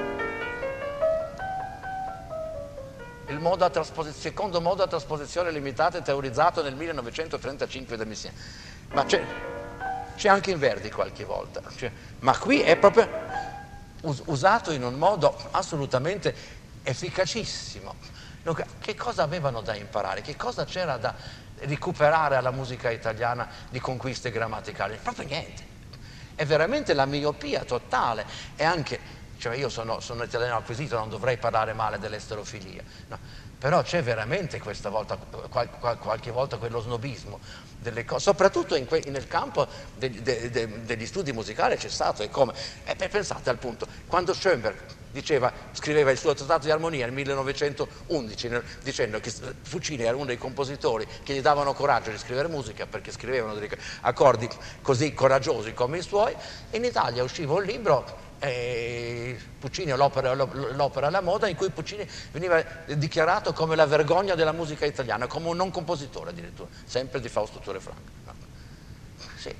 Il secondo modo a trasposizione limitata e teorizzato nel 1935 da Messiaen. Ma c'è anche in Verdi qualche volta. Ma qui è proprio usato in un modo assolutamente efficacissimo. Che cosa avevano da imparare? Che cosa c'era da recuperare alla musica italiana di conquiste grammaticali? Proprio niente. È veramente la miopia totale. E anche, cioè io sono italiano acquisito, non dovrei parlare male dell'esterofilia, no? Però c'è veramente questa volta, qualche volta quello snobismo delle cose, soprattutto nel campo degli studi musicali c'è stato. E come? Pensate al punto, quando Schoenberg scriveva il suo trattato di armonia nel 1911 dicendo che Puccini era uno dei compositori che gli davano coraggio di scrivere musica perché scrivevano degli accordi così coraggiosi come i suoi. In Italia usciva un libro, Puccini l'opera alla moda, in cui Puccini veniva dichiarato come la vergogna della musica italiana, come un non compositore addirittura, sempre di Fausto Torrefranco. Sì.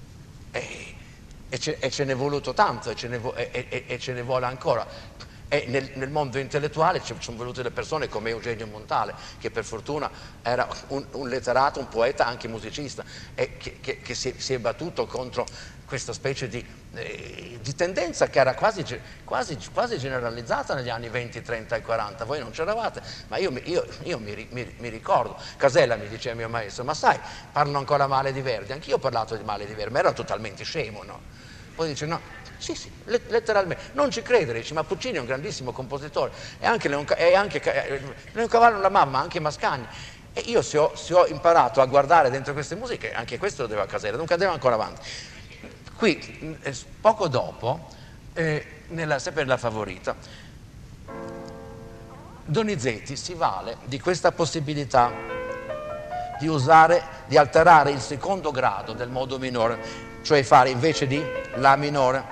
E ce n'è voluto tanto e ce ne vuole ancora. E nel mondo intellettuale ci sono volute le persone come Eugenio Montale, che per fortuna era un letterato, un poeta, anche musicista, e che si è battuto contro questa specie di tendenza che era quasi generalizzata negli anni 20, 30 e 40. Voi non c'eravate, ma io mi ricordo. Casella mi diceva mio maestro, ma sai, parlano ancora male di Verdi. Anch'io ho parlato di male di Verdi, ma ero totalmente scemo, no? Poi dice no, sì, letteralmente, non ci credere, dice, ma Puccini è un grandissimo compositore, e anche Leoncavallo la mamma, anche Mascagni. E io se ho imparato a guardare dentro queste musiche, anche questo lo devo a Casella, non cadeva ancora avanti. Qui, poco dopo, sempre nella Favorita, Donizetti si vale di questa possibilità di alterare il secondo grado del modo minore, cioè fare invece di La minore.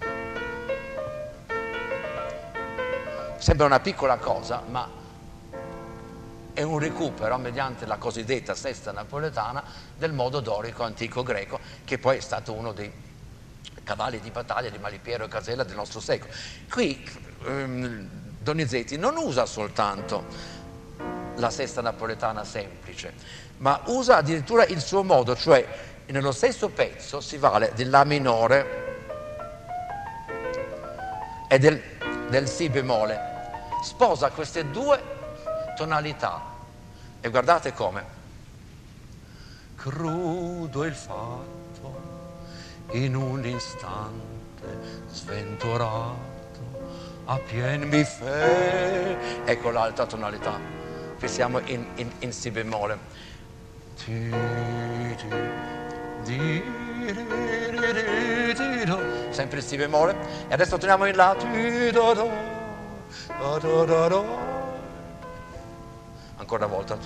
Sembra una piccola cosa, ma è un recupero mediante la cosiddetta sesta napoletana del modo dorico antico greco, che poi è stato uno dei cavalli di battaglia di Malipiero e Casella del nostro secolo. Qui Donizetti non usa soltanto la sesta napoletana semplice, ma usa addirittura il suo modo, cioè nello stesso pezzo si vale di La minore e del Si bemolle, sposa queste due tonalità e guardate come. Crudo il fatto in un istante sventurato a pien mi fe. Ecco l'alta tonalità, qui siamo in Si bemolle. Sempre il Si bemolle, e adesso torniamo in La. Ancora una volta.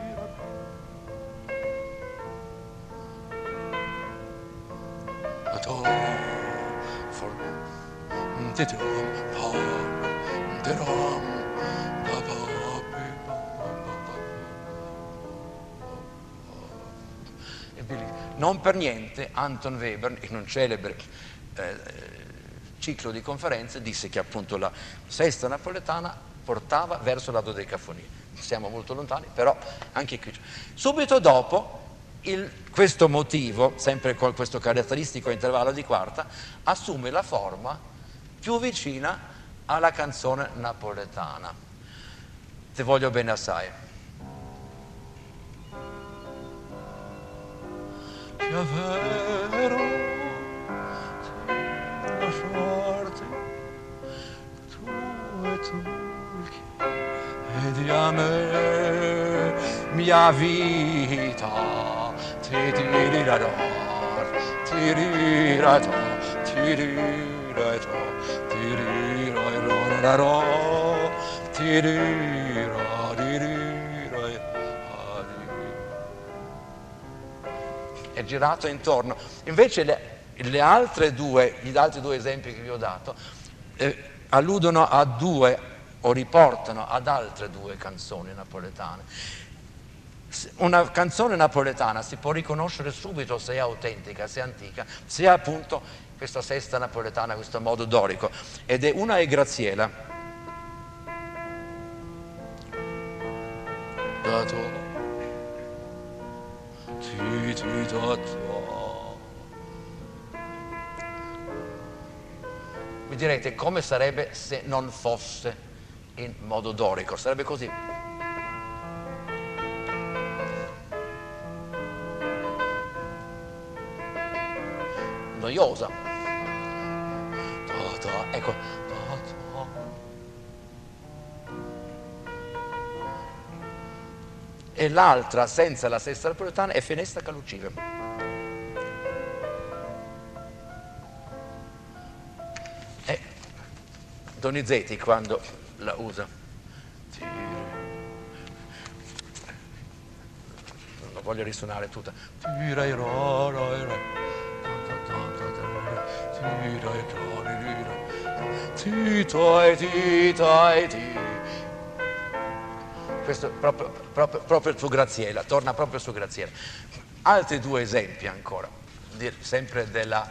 Non per niente Anton Weber, in un celebre ciclo di conferenze, disse che appunto la sesta napoletana portava verso la dodecafonia. Siamo molto lontani, però anche qui. Subito dopo, questo motivo, sempre con questo caratteristico intervallo di quarta, assume la forma più vicina alla canzone napoletana. Te voglio bene assai. Chiavero, la sorte, tu e tu, e di a me, mia vita, ti dirirò, ti dirirò, ti dirirò, ti dirirò, ti dirirò, è girato intorno. Invece gli altri due esempi che vi ho dato alludono a due o riportano ad altre due canzoni napoletane. Una canzone napoletana si può riconoscere subito se è autentica, se è antica, se ha appunto questa sesta napoletana, questo modo dorico, ed è una è Graziella. Mi direte come sarebbe se non fosse in modo dorico? Sarebbe così. Noiosa. Ecco. E l'altra, senza la sesta napoletana, è Fenesta Caluccive. Donizetti quando la usa. Non la voglio risuonare tutta. Questo è proprio il suo Graziella, torna proprio su Graziella. Altri due esempi ancora, sempre della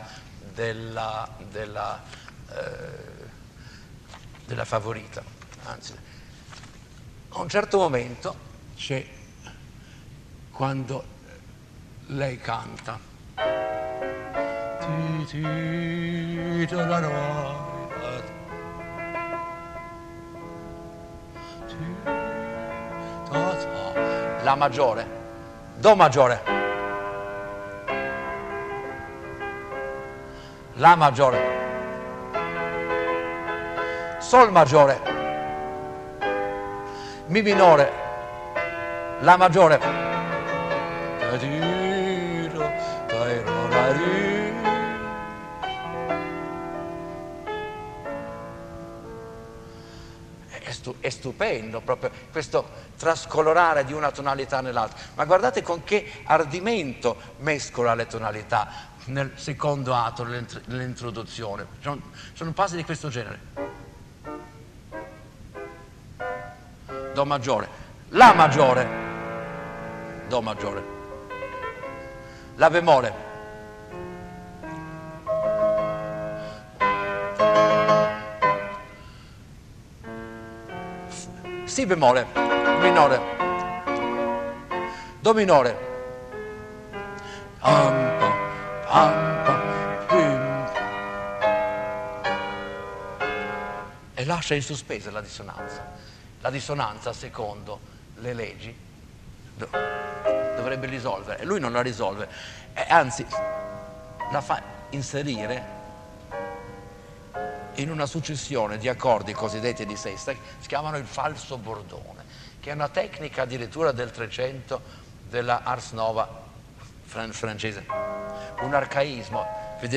favorita. Anzi, a un certo momento c'è quando lei canta. La maggiore, do maggiore, la maggiore, sol maggiore, mi minore, la maggiore, è stupendo proprio questo trascolorare di una tonalità nell'altra, ma guardate con che ardimento mescola le tonalità nel secondo atto, nell'introduzione. Sono passi di questo genere. Do maggiore, la maggiore, do maggiore, la bemolle, si bemolle, minore, do minore, ampa, ampa, pim, e lascia in sospesa la dissonanza. La dissonanza, secondo le leggi, dovrebbe risolvere, e lui non la risolve, anzi la fa inserire in una successione di accordi cosiddetti di sesta che si chiamano il falso bordone, che è una tecnica addirittura del 300 della Ars Nova francese, un arcaismo,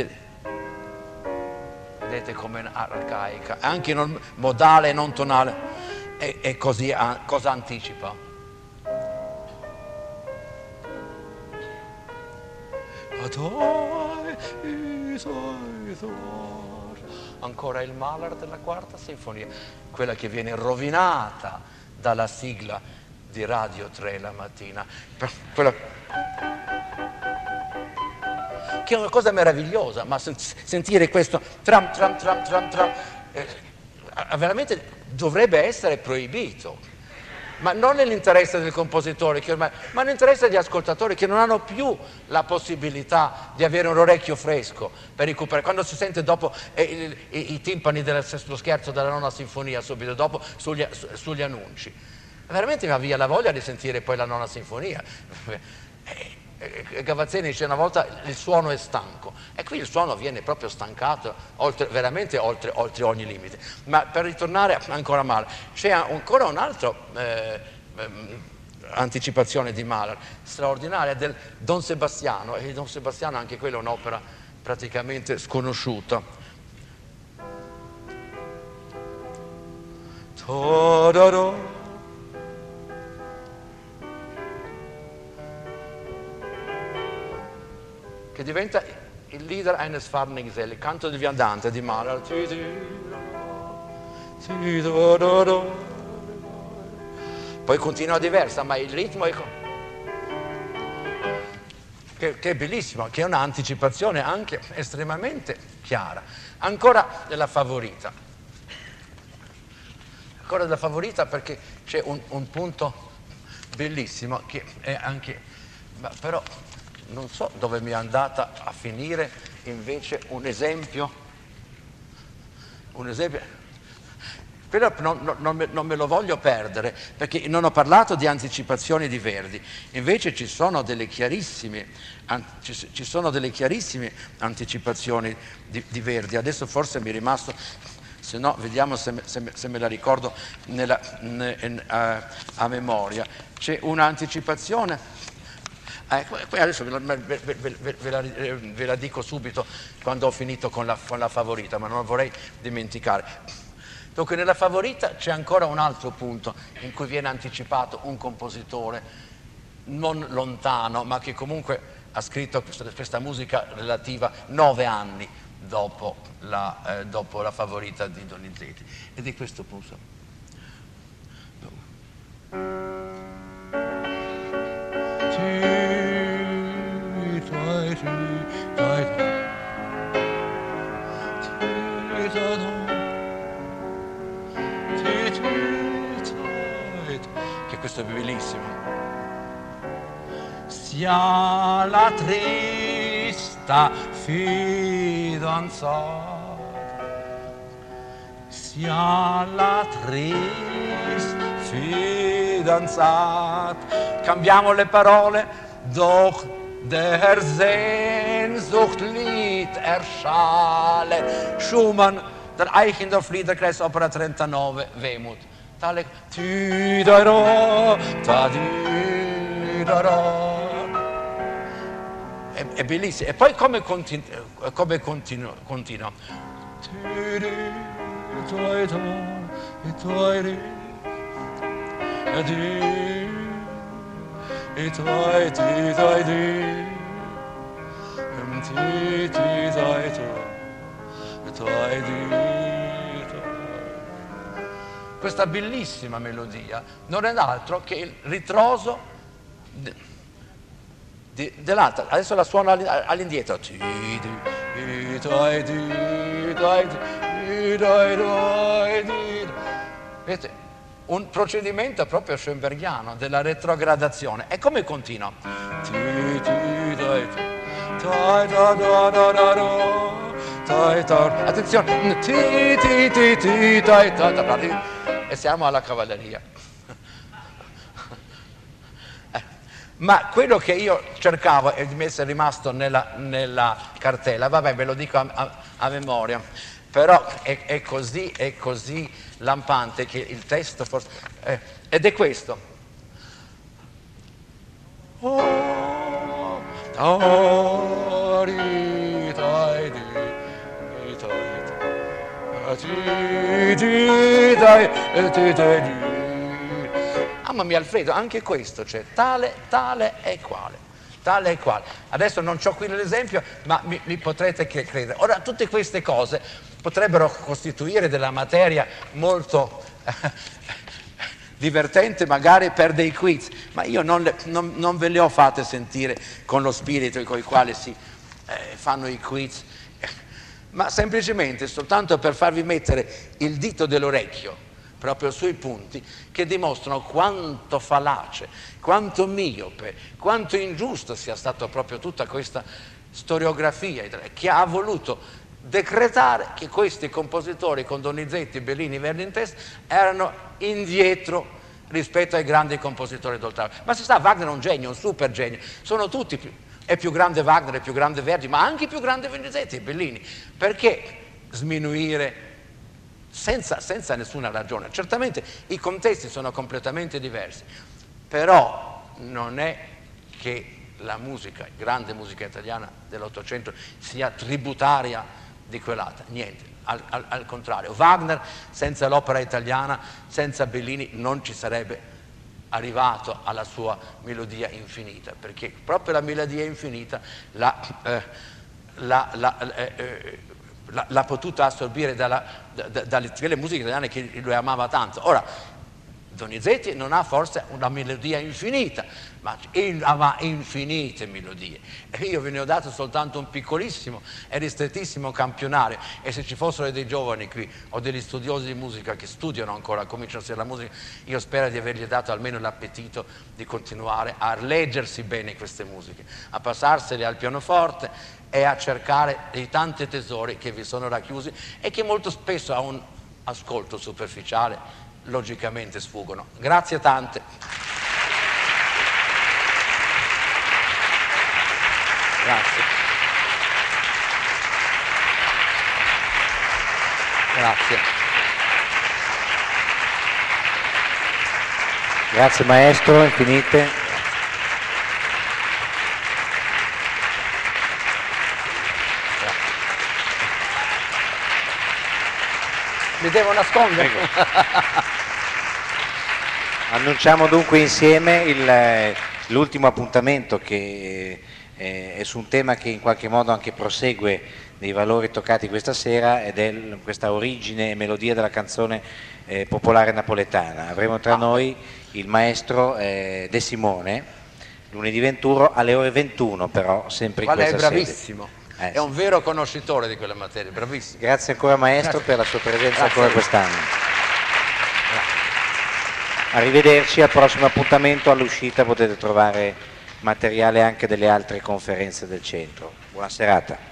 vedete come è arcaica, anche non modale e non tonale, e così cosa anticipa? Ancora il Mahler della quarta sinfonia, quella che viene rovinata dalla sigla di Radio 3 la mattina, quella che è una cosa meravigliosa, ma sentire questo tram tram tram tram tram veramente dovrebbe essere proibito, ma non nell'interesse del compositore, ma nell'interesse degli ascoltatori che non hanno più la possibilità di avere un orecchio fresco per recuperare. Quando si sente dopo i timpani dello scherzo della nona sinfonia, subito dopo sugli annunci, veramente mi avvia la voglia di sentire poi la nona sinfonia. Gavazzini dice una volta il suono è stanco, e qui il suono viene proprio stancato veramente oltre ogni limite. Ma per ritornare ancora a Mahler, c'è ancora un'altra anticipazione di Mahler straordinaria del Don Sebastiano, e Don Sebastiano anche quella è un'opera praticamente sconosciuta. Che diventa il Lieder eines fahrenden Gesellen, il canto del viandante di Mahler. Poi continua diversa, ma il ritmo è che è bellissimo, che è un'anticipazione anche estremamente chiara. Ancora della favorita. Ancora della favorita, perché c'è un punto bellissimo che è anche, però non so dove mi è andata a finire invece un esempio, però non me lo voglio perdere, perché non ho parlato di anticipazioni di Verdi, invece ci sono delle chiarissime anticipazioni di Verdi. Adesso forse mi è rimasto, se no vediamo se me la ricordo a memoria. C'è un'anticipazione. Adesso ve la dico subito quando ho finito con la favorita, ma non vorrei dimenticare. Dunque nella Favorita c'è ancora un altro punto in cui viene anticipato un compositore non lontano, ma che comunque ha scritto questa musica relativa 9 anni dopo la Favorita di Donizetti. Ed è questo punto. Che questo è bellissimo. Sia la trista fidanzata, sia la trista fidanzata. Cambiamo le parole. Doch der Sehnsucht Lied erschale. Schumann, der Eichendorff Liederkreis, Opera 39, Wehmut. Tale è bellissimo. E poi come continua? Questa bellissima melodia non è altro che il ritroso dell'altra. Adesso la suono all'indietro. Vedete? Un procedimento proprio schoenbergiano della retrogradazione. E come continua? Attenzione! E siamo alla cavalleria. Ma quello che io cercavo e mi è rimasto nella cartella, vabbè, ve lo dico a memoria, però è così lampante che il testo forse ed è questo. Mamma mia Alfredo, anche questo c'è, tale e quale. Tale e quale. Adesso non c'ho qui l'esempio, ma mi potrete credere. Ora, tutte queste cose potrebbero costituire della materia molto divertente, magari per dei quiz, ma io non ve le ho fatte sentire con lo spirito con il quale si fanno i quiz, ma semplicemente soltanto per farvi mettere il dito dell'orecchio proprio sui punti che dimostrano quanto fallace, quanto miope, quanto ingiusto sia stata proprio tutta questa storiografia che ha voluto decretare che questi compositori con Donizetti, Bellini, Verdi in testa erano indietro rispetto ai grandi compositori d'oltralpe. Ma si sa, Wagner è un genio, un super genio, sono tutti è più grande Wagner, è più grande Verdi, ma anche più grande Donizetti e Bellini. Perché sminuire senza nessuna ragione? Certamente i contesti sono completamente diversi, però non è che la musica, grande musica italiana dell'Ottocento, sia tributaria di quell'altra, niente, al contrario. Wagner senza l'opera italiana, senza Bellini, non ci sarebbe arrivato alla sua melodia infinita, perché proprio la melodia infinita l'ha potuta assorbire dalle musiche italiane che lui amava tanto. Ora, Donizetti non ha forse una melodia infinita, ma ha infinite melodie. E io ve ne ho dato soltanto un piccolissimo e ristrettissimo campionario, e se ci fossero dei giovani qui o degli studiosi di musica che studiano ancora, cominciano a studiare la musica, io spero di avergli dato almeno l'appetito di continuare a leggersi bene queste musiche, a passarsele al pianoforte e a cercare dei tanti tesori che vi sono racchiusi e che molto spesso a un ascolto superficiale logicamente sfuggono. Grazie tante. Grazie. Grazie. Grazie maestro, infinite. Si devo nascondere. Annunciamo dunque insieme l'ultimo appuntamento che è su un tema che in qualche modo anche prosegue dei valori toccati questa sera ed è questa origine e melodia della canzone popolare napoletana. Avremo tra noi il maestro De Simone, lunedì 21 alle ore 21 però, sempre in questa sede. È bravissimo, è un vero conoscitore di quelle materie, bravissimo. Grazie ancora maestro per la sua presenza ancora quest'anno. Arrivederci, al prossimo appuntamento, all'uscita potete trovare materiale anche delle altre conferenze del centro. Buona serata.